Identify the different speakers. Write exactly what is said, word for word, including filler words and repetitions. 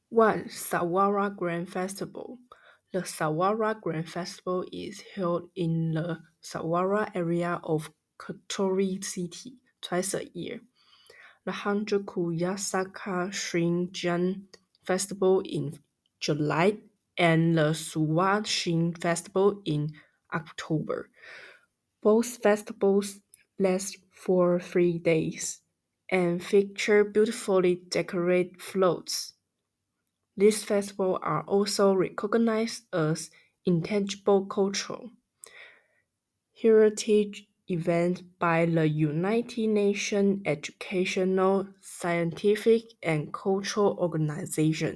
Speaker 1: one. Sawara Grand Festival. The Sawara Grand Festival is held in the Sawara area of Kotori City twice a year. The Hanjuku Yasaka Shinjan Festival in July and the Suwa Shin Festival in October. Both festivals last for three days and feature beautifully decorated floats. These festivals are also recognized as intangible cultural heritage events by the United Nations Educational, Scientific, and Cultural Organization.